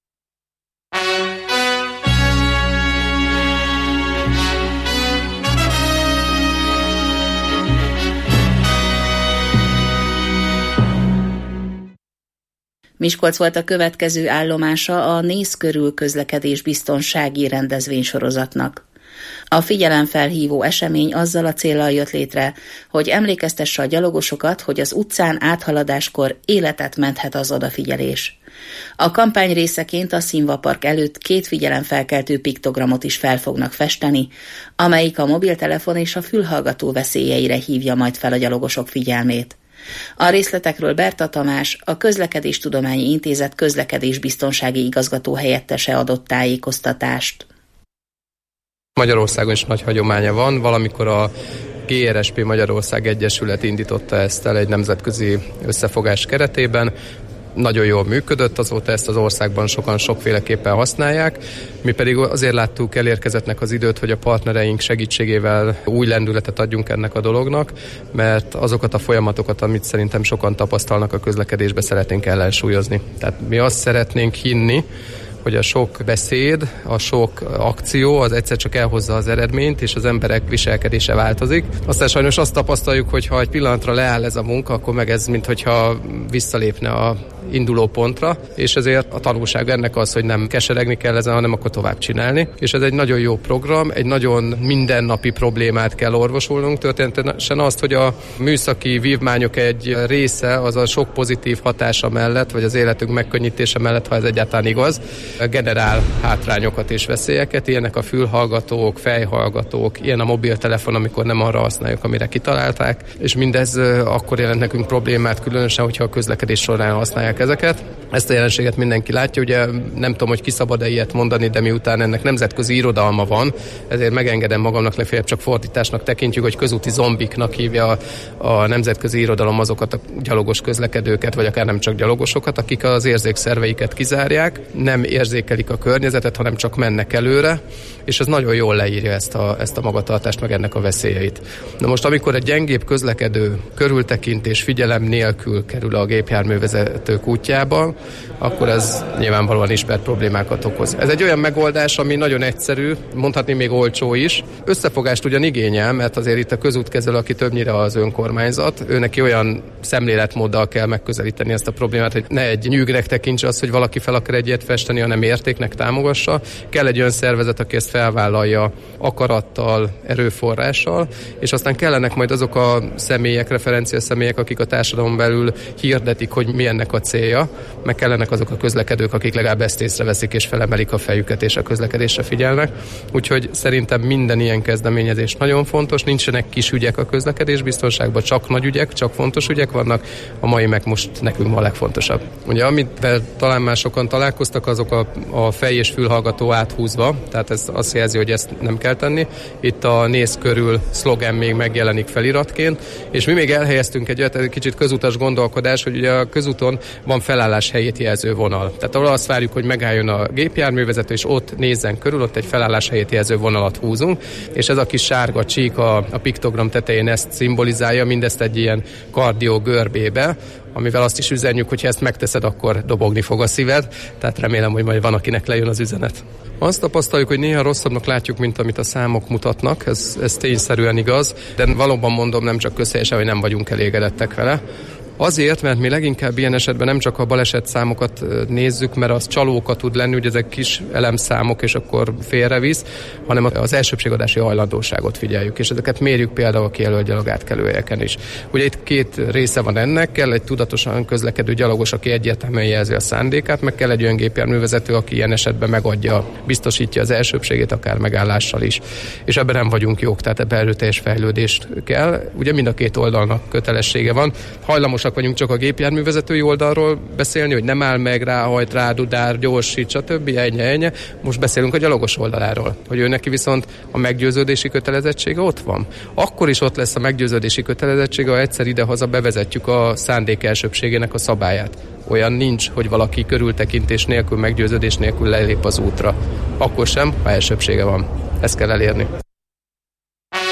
Miskolc volt a következő állomása a Néz körül közlekedés biztonsági rendezvénysorozatnak. A figyelemfelhívó esemény azzal a céllal jött létre, hogy emlékeztesse a gyalogosokat, hogy az utcán áthaladáskor életet menthet az odafigyelés. A kampány részeként a Színvapark előtt 2 figyelemfelkeltő piktogramot is fel fognak festeni, amelyik a mobiltelefon és a fülhallgató veszélyeire hívja majd fel a gyalogosok figyelmét. A részletekről Berta Tamás, a Közlekedéstudományi Intézet közlekedésbiztonsági igazgató helyettese adott tájékoztatást. Magyarországon is nagy hagyománya van, valamikor a GRSP Magyarország Egyesület indította ezt el egy nemzetközi összefogás keretében. Nagyon jól működött, azóta ezt az országban sokan sokféleképpen használják. Mi pedig azért láttuk elérkezettnek az időt, hogy a partnereink segítségével új lendületet adjunk ennek a dolognak, mert azokat a folyamatokat, amit szerintem sokan tapasztalnak a közlekedésbe, szeretnénk ellensúlyozni. Tehát mi azt szeretnénk hinni, hogy a sok beszéd, a sok akció az egyszer csak elhozza az eredményt, és az emberek viselkedése változik. Aztán sajnos azt tapasztaljuk, hogy ha egy pillanatra leáll ez a munka, akkor meg ez, minthogyha visszalépne a induló pontra, és ezért a tanulság ennek az, hogy nem keseregni kell ezen, hanem akkor tovább csinálni. És ez egy nagyon jó program, egy nagyon mindennapi problémát kell orvosolnunk. Történetesen azt, hogy a műszaki vívmányok egy része az a sok pozitív hatása mellett, vagy az életünk megkönnyítése mellett, ha ez egyáltalán igaz, generál hátrányokat és veszélyeket. Ilyenek a fülhallgatók, fejhallgatók, ilyen a mobiltelefon, amikor nem arra használjuk, amire kitalálták, és mindez akkor jelent nekünk problémát, különösen, hogyha a közlekedés során használják ezeket. Ezt a jelenséget mindenki látja, ugye nem tudom, hogy ki szabad-e ilyet mondani, de miután ennek nemzetközi irodalma van, ezért megengedem magamnak, legfeljebb csak fordításnak tekintjük, hogy közúti zombiknak hívja a nemzetközi irodalom azokat a gyalogos közlekedőket, vagy akár nem csak gyalogosokat, akik az érzékszerveiket kizárják, nem érzékelik a környezetet, hanem csak mennek előre, és ez nagyon jól leírja ezt a magatartást, meg ennek a veszélyeit. Na most, amikor egy gyengébb közlekedő körültekintés figyelem nélkül kerül a gépjárművezetők útjába, akkor ez nyilvánvalóan ismert problémákat okoz. Ez egy olyan megoldás, ami nagyon egyszerű, mondhatni még olcsó is. Összefogást ugyan igényel, mert azért itt a közútkezelő, aki többnyire az önkormányzat, ő neki olyan szemléletmóddal kell megközelíteni ezt a problémát, hogy ne egy nyűgnek tekintse azt, hogy valaki fel akar egy ilyet festeni, hanem értéknek támogassa. Kell egy olyan szervezet, aki ezt felvállalja akarattal, erőforrással, és aztán kellenek majd azok a személyek, referencia személyek, akik a társadalom belül hirdetik, hogy mi ennek a célja, meg kellenek azok a közlekedők, akik legalább ezt észreveszik és felemelik a fejüket és a közlekedésre figyelnek. Úgyhogy szerintem minden ilyen kezdeményezés nagyon fontos, nincsenek kis ügyek a közlekedésbiztonságban, csak nagy ügyek, csak fontos ügyek vannak, a mai meg most nekünk a legfontosabb. Ugye amivel talán már sokan találkoztak, azok a fej és fülhallgató áthúzva, tehát ez azt jelzi, hogy ezt nem kell tenni. Itt a Néz körül szlogen még megjelenik feliratként, és mi még elhelyeztünk egy kicsit közutas gondolkodás, hogy ugye a közúton van felállás helyét jelző vonal. Tehát ahol azt várjuk, hogy megálljon a gépjárművezető, és ott nézzen körül, ott egy felállás helyét jelző vonalat húzunk, és ez a kis sárga csík a piktogram tetején ezt szimbolizálja, mindezt egy ilyen kardió görbébe, amivel azt is üzenjük, hogy ha ezt megteszed, akkor dobogni fog a szíved, tehát remélem, hogy majd van, akinek lejön az üzenet. Azt tapasztaljuk, hogy néha rosszabbnak látjuk, mint amit a számok mutatnak, ez tényszerűen igaz, de valóban mondom, nem csak közhelyesen, hogy nem vagyunk elégedettek vele. Azért, mert mi leginkább ilyen esetben nem csak a baleset számokat nézzük, mert az csalóka tud lenni, hogy ezek kis elemszámok, és akkor félrevisz, hanem az elsőbbségadási hajlandóságot figyeljük, és ezeket mérjük például a kijelölt gyalogátkelőhelyeken is. Ugye itt 2 része van ennek, kell egy tudatosan közlekedő gyalogos, aki egyértelműen jelzi a szándékát, meg kell egy olyan gépjárművezető, aki ilyen esetben megadja, biztosítja az elsőbbségét, akár megállással is. És ebben nem vagyunk jók, tehát ebben erőteljes fejlődést kell. Ugye mind a 2 oldalnak kötelessége van. Hajlamosak vagyunk csak a gépjárművezetői oldalról beszélni, hogy nem áll meg, ráhajt, rádudár, gyorsít, stb. Ennyi. Most beszélünk a gyalogos oldaláról, hogy ő neki viszont a meggyőződési kötelezettsége ott van. Akkor is ott lesz a meggyőződési kötelezettsége, ha egyszer idehaza bevezetjük a szándék elsőbbségének a szabályát. Olyan nincs, hogy valaki körültekintés nélkül, meggyőződés nélkül lelép az útra. Akkor sem, ha elsőbbsége van. Ezt kell elérni.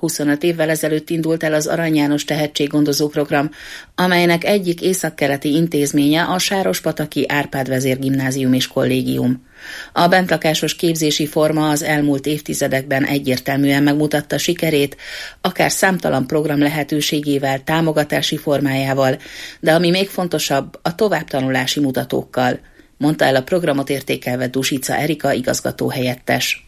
25 évvel ezelőtt indult el az Arany János Tehetséggondozó Program, amelynek egyik északkeleti intézménye a sárospataki Árpád Vezér Gimnázium és Kollégium. A bentlakásos képzési forma az elmúlt évtizedekben egyértelműen megmutatta sikerét, akár számtalan program lehetőségével, támogatási formájával, de ami még fontosabb, a továbbtanulási mutatókkal, mondta el a programot értékelve Dusica Erika igazgatóhelyettes.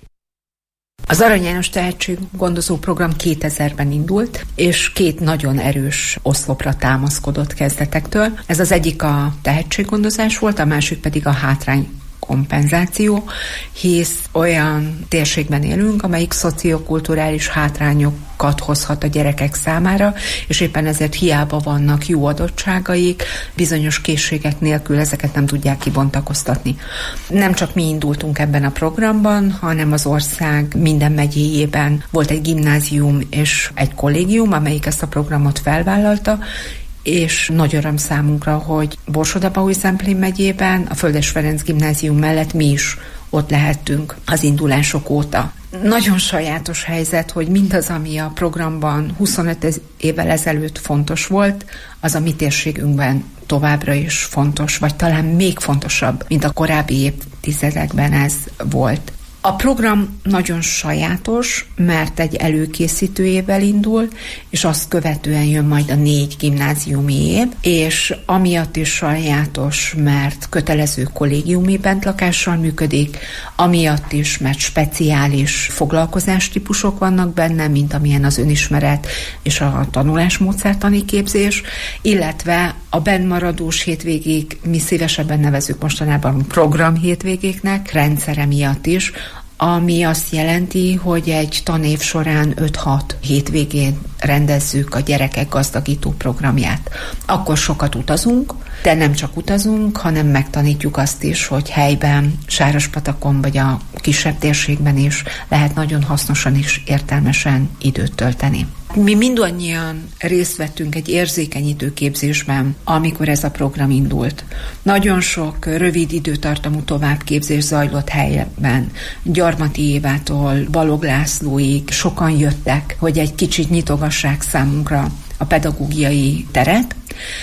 Az Arany János Tehetséggondozó Program 2000-ben indult, és 2 nagyon erős oszlopra támaszkodott kezdetektől. Ez az egyik a tehetséggondozás volt, a másik pedig a hátrány kompenzáció, hisz olyan térségben élünk, amelyik szociokulturális hátrányokat hozhat a gyerekek számára, és éppen ezért hiába vannak jó adottságaik, bizonyos készségek nélkül ezeket nem tudják kibontakoztatni. Nem csak mi indultunk ebben a programban, hanem az ország minden megyéjében volt egy gimnázium és egy kollégium, amelyik ezt a programot felvállalta, és nagy öröm számunkra, hogy Borsod-Abaúj-Zemplén megyében a Földes Ferenc gimnázium mellett mi is ott lehettünk az indulások óta. Nagyon sajátos helyzet, hogy mindaz, ami a programban 25 évvel ezelőtt fontos volt, az a mi térségünkben továbbra is fontos, vagy talán még fontosabb, mint a korábbi évtizedekben ez volt. A program nagyon sajátos, mert egy előkészítő évvel indul, és azt követően jön majd a 4 gimnáziumi év, és amiatt is sajátos, mert kötelező kollégiumi bentlakással működik, amiatt is, mert speciális foglalkozástípusok vannak benne, mint amilyen az önismeret és a tanulásmódszertani képzés, illetve a bennmaradós hétvégék, mi szívesebben nevezzük mostanában program hétvégéknek, rendszere miatt is, ami azt jelenti, hogy egy tanév során 5-6 hétvégén rendezzük a gyerekek gazdagító programját. Akkor sokat utazunk, de nem csak utazunk, hanem megtanítjuk azt is, hogy helyben, Sárospatakon vagy a kisebb térségben is lehet nagyon hasznosan és értelmesen időt tölteni. Mi mindannyian részt vettünk egy érzékenyítő képzésben, amikor ez a program indult. Nagyon sok rövid időtartamú továbbképzés zajlott helyben. Gyarmati Évától Balog Lászlóig sokan jöttek, hogy egy kicsit nyitogassák számunkra a pedagógiai teret.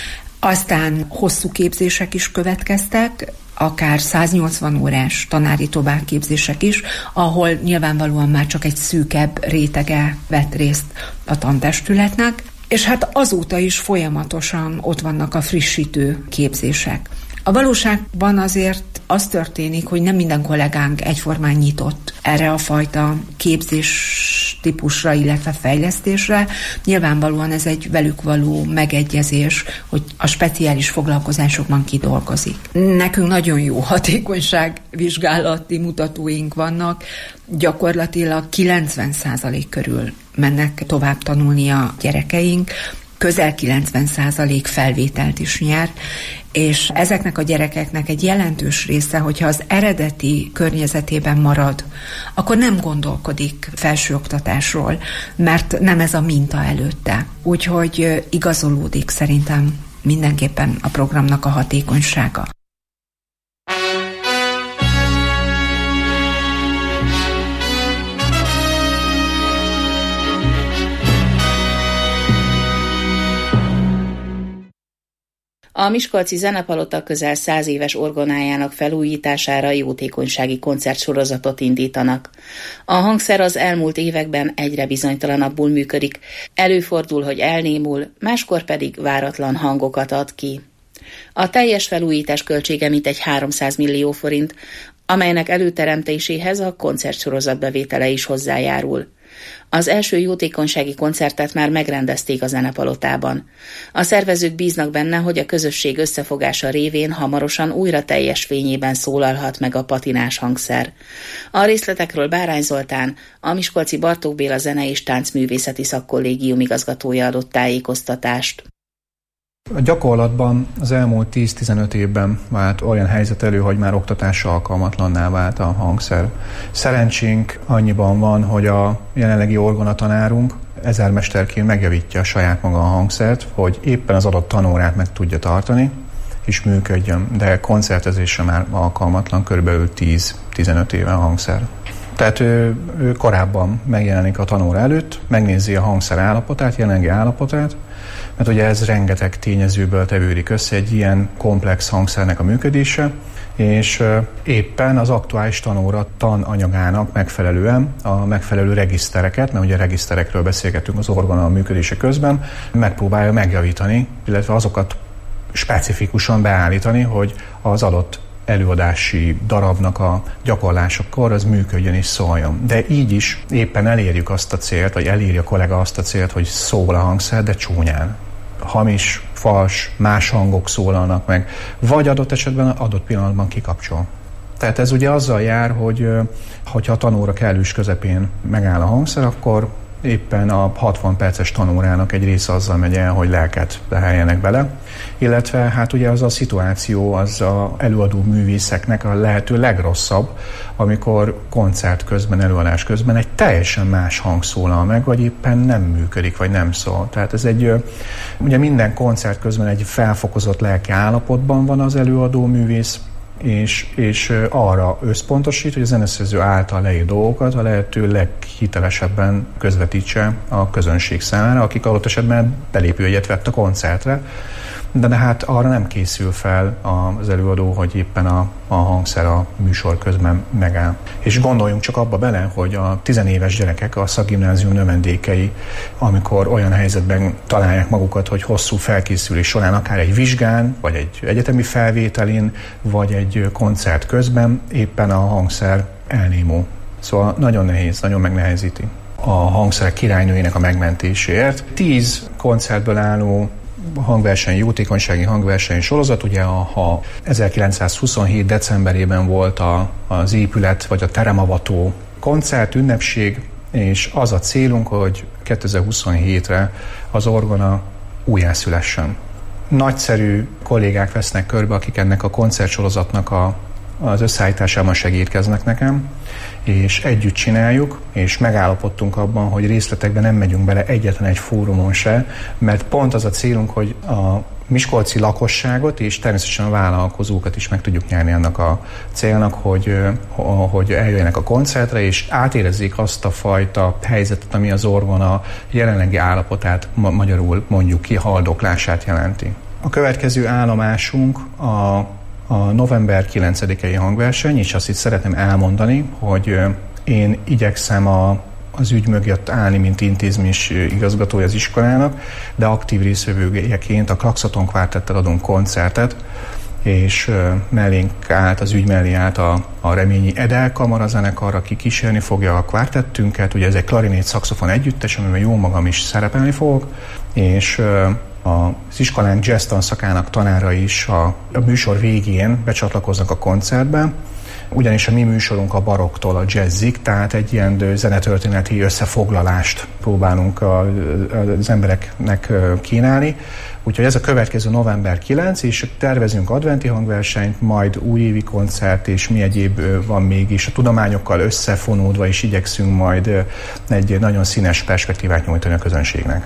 Aztán hosszú képzések is következtek, akár 180 órás tanári továbbképzések is, ahol nyilvánvalóan már csak egy szűkebb rétege vett részt a tantestületnek, és hát azóta is folyamatosan ott vannak a frissítő képzések. A valóságban azért az történik, hogy nem minden kollégánk egyformán nyitott erre a fajta képzés típusra, illetve fejlesztésre. Nyilvánvalóan ez egy velük való megegyezés, hogy a speciális foglalkozásokban kidolgozik. Nekünk nagyon jó hatékonyságvizsgálati mutatóink vannak, gyakorlatilag 90% körül mennek tovább tanulni a gyerekeink, közel 90% felvételt is nyer, és ezeknek a gyerekeknek egy jelentős része, hogyha az eredeti környezetében marad, akkor nem gondolkodik felsőoktatásról, mert nem ez a minta előtte. Úgyhogy igazolódik szerintem mindenképpen a programnak a hatékonysága. A Miskolci Zenepalota közel 100 éves orgonájának felújítására jótékonysági koncertsorozatot indítanak. A hangszer az elmúlt években egyre bizonytalanabbul működik. Előfordul, hogy elnémul, máskor pedig váratlan hangokat ad ki. A teljes felújítás költsége mintegy 300 millió forint, amelynek előteremtéséhez a koncertsorozat bevétele is hozzájárul. Az első jótékonysági koncertet már megrendezték a Zenepalotában. A szervezők bíznak benne, hogy a közösség összefogása révén hamarosan újra teljes fényében szólalhat meg a patinás hangszer. A részletekről Bárány Zoltán, a Miskolci Bartók Béla Zene- és Táncművészeti Szakkollégium igazgatója adott tájékoztatást. A gyakorlatban az elmúlt 10-15 évben vált olyan helyzet elő, hogy már oktatásra alkalmatlanná vált a hangszer. Szerencsénk annyiban van, hogy a jelenlegi orgonatanárunk ezermesterként megjavítja a saját maga a hangszert, hogy éppen az adott tanórát meg tudja tartani, és működjön, de koncertezésre már alkalmatlan, körülbelül 10-15 éve a hangszer. Tehát ő korábban megjelenik a tanóra előtt, megnézi a hangszer állapotát, jelenlegi állapotát, mert ugye ez rengeteg tényezőből tevődik össze egy ilyen komplex hangszernek a működése, és éppen az aktuális tanóra tananyagának megfelelően a megfelelő regisztereket, mert ugye regiszterekről beszélgetünk az orgona működése közben, megpróbálja megjavítani, illetve azokat specifikusan beállítani, hogy az adott előadási darabnak a gyakorlásakor az működjön és szóljon. De így is éppen elérjük azt a célt, vagy eléri a kollega azt a célt, hogy szól a hangszer, de csúnyán. Hamis, fals, más hangok szólalnak meg, vagy adott esetben adott pillanatban kikapcsol. Tehát ez ugye azzal jár, hogy ha a tanóra kellős közepén megáll a hangszer, akkor éppen a 60 perces tanórának egy része azzal megy el, hogy lelket leheljenek bele, illetve hát ugye az a szituáció az a előadó művészeknek a lehető legrosszabb, amikor koncert közben, előadás közben egy teljesen más hang szólal meg, vagy éppen nem működik, vagy nem szól. Tehát ez ugye minden koncert közben egy felfokozott lelki állapotban van az előadó művész, és arra összpontosít, hogy a zeneszerző által leírt dolgokat a lehető leghitelesebben közvetítse a közönség számára, akik adott esetben belépőjegyet vett a koncertre, de hát arra nem készül fel az előadó, hogy éppen a hangszer a műsor közben megáll. És gondoljunk csak abba bele, hogy a 10 éves gyerekek, a szakgimnázium növendékei, amikor olyan helyzetben találják magukat, hogy hosszú felkészülés során, akár egy vizsgán, vagy egy egyetemi felvételin, vagy egy koncert közben éppen a hangszer elnémul. Szóval nagyon nehéz, nagyon megnehezíti a hangszerek királynőjének a megmentéséért. 10 koncertből álló hangverseny, jótékonysági hangverseny sorozat, ugye ha 1927. decemberében volt az épület vagy a teremavató koncert, ünnepség, és az a célunk, hogy 2027-re az orgona újjászülessen. Nagyszerű kollégák vesznek körbe, akik ennek a koncertsorozatnak az összeállításában segítkeznek nekem, és együtt csináljuk, és megállapodtunk abban, hogy részletekben nem megyünk bele egyetlen egy fórumon se, mert pont az a célunk, hogy a miskolci lakosságot és természetesen a vállalkozókat is meg tudjuk nyerni annak a célnak, hogy eljöjjenek a koncertre, és átérezzék azt a fajta helyzetet, ami az orgona jelenlegi állapotát, magyarul mondjuk ki, haldoklását jelenti. A következő állomásunk a november 9-i hangverseny, és azt itt szeretném elmondani, hogy én igyekszem az ügy mögött állni, mint intézményes igazgatója az iskolának, de aktív részvevőjeként a Klaxoton Kvártettel adunk koncertet, és mellénk állt, az ügy mellé állt a Reményi Edel kamarazenekar, aki kísérni fogja a kvártettünket. Ugye ez egy klarinét szaxofon együttes, amiben jó magam is szerepelni fogok, és az iskolánk jazz tanszakának tanára is a műsor végén becsatlakoznak a koncertbe, ugyanis a mi műsorunk a barokktól a jazzig, tehát egy ilyen zenetörténeti összefoglalást próbálunk az embereknek kínálni. Úgyhogy ez a következő november 9, és tervezünk adventi hangversenyt, majd újévi koncert, és mi egyéb van még is. A tudományokkal összefonódva is igyekszünk majd egy nagyon színes perspektívát nyújtani a közönségnek.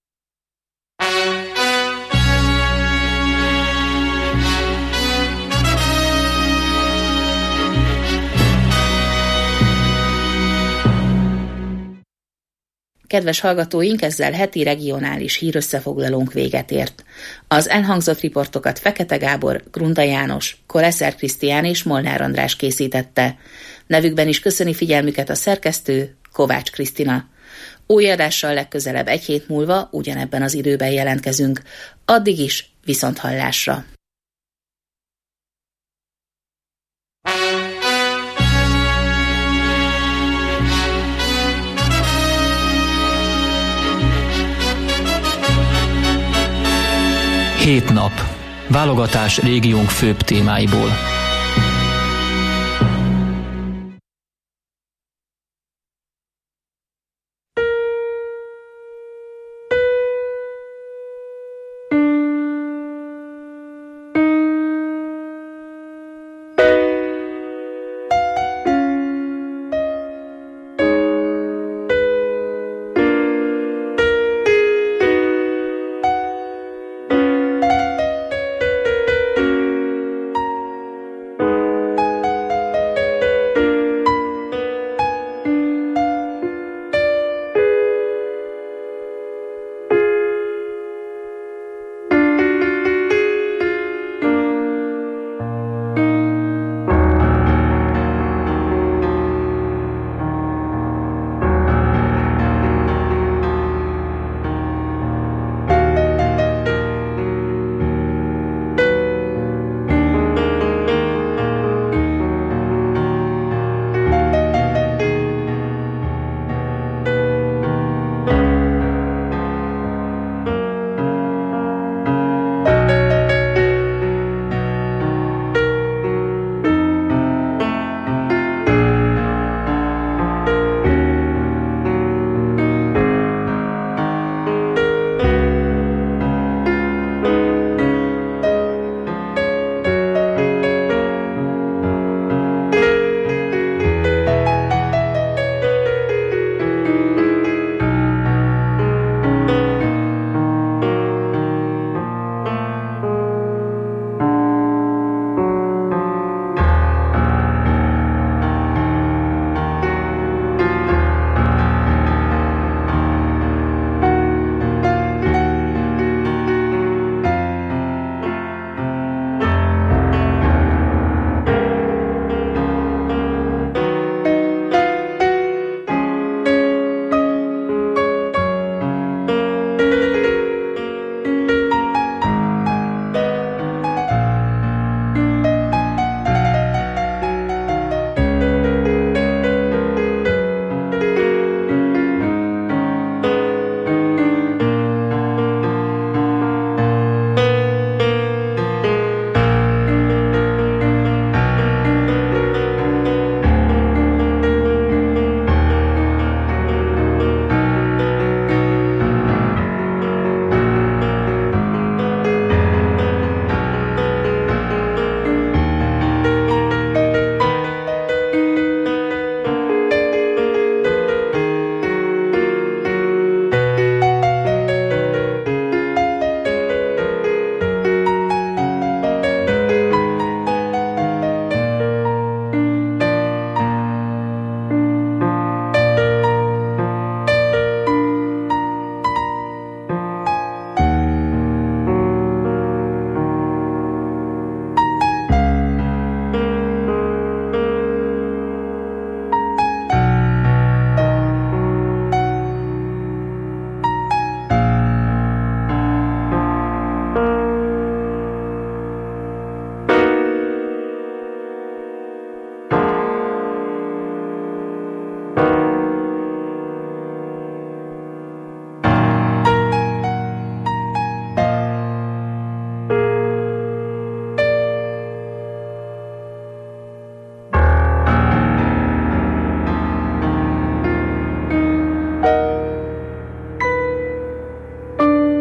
Kedves hallgatóink, ezzel heti regionális hírösszefoglalónk véget ért. Az elhangzott riportokat Fekete Gábor, Grunda János, Koleszer Krisztián és Molnár András készítette. Nevükben is köszöni figyelmüket a szerkesztő, Kovács Krisztina. Új adással legközelebb egy hét múlva ugyanebben az időben jelentkezünk. Addig is viszonthallásra! Hét nap. Válogatás régiónk főbb témáiból.